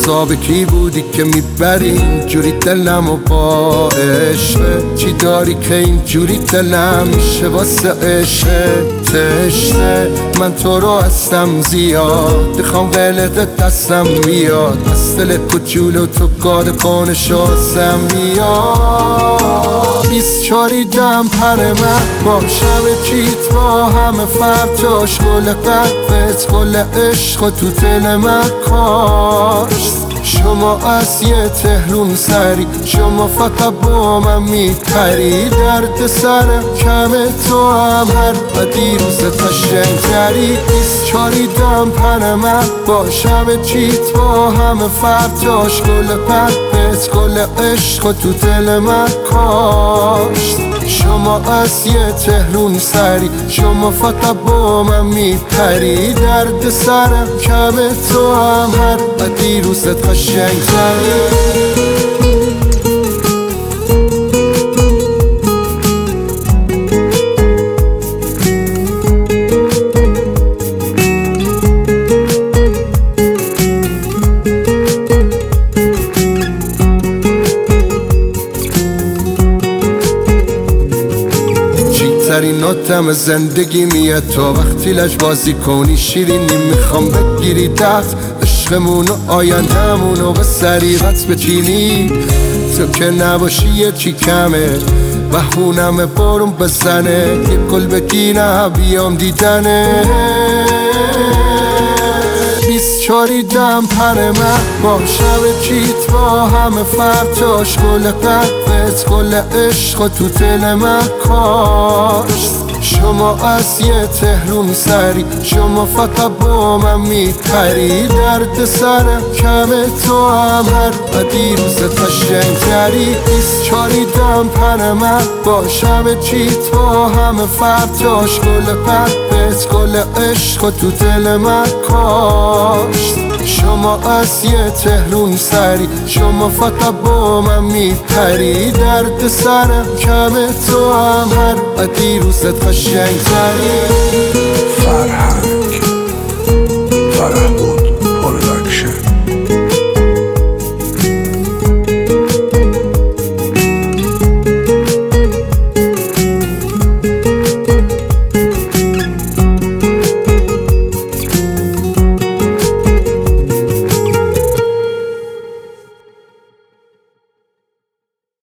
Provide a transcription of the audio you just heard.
حساب کی بودی که میبری اینجوری دلمو با عشقه؟ چی داری که اینجوری دلم میشه واسه عشقه؟ تشنه من تو رو هستم زیاد، میخوام قلت دستم میاد، از دل کوچولو تو گاد کنشو هستم میاد. 24 دم پر من با شب چیت با همه فرجاش، گل قلبت گل عشق و تو دل من کاشت. شما از یه تهرون سری، شما فقط با من میپری، درد سرم کمه تو هم هر دیروز قشنگتری. 24 دم پر من با شب چیت با همه فرجاش، گل قلبت گل عشق و تو دل من کاشت. شما از یه تهرون سری، شما فقط با من میپری، درد سرم کمه تو هم هر دیروزت قشنگتری. ترین نوتم زندگی میاد تو وقتی لج بازی کنی شیرینی، میخوام بگیری دست عشقمون و آینده‌مون و به سریعت بچینی. تو که نباشی یه چی کمه، بهونم بارون بزنه، یه گل بگیرم بیام دیدنه. 24 دم پر من با شب چیت با همه فرجاش، گل قلبت گل عشق و تو دل من کاشت. شما از یه تهرون سری، شما فقط با من میپری، درد سرم کمه تو هم هر دیروزت قشنگتری. 24 دم پر من با شب چیت با همه فرجاش، گل قلبت گل عشق و تو دل من کاشت. شما از یه تهرون سری، شما فقط با من میپری، درد سرم کمه تو هم هر دیروزت قشنگتری.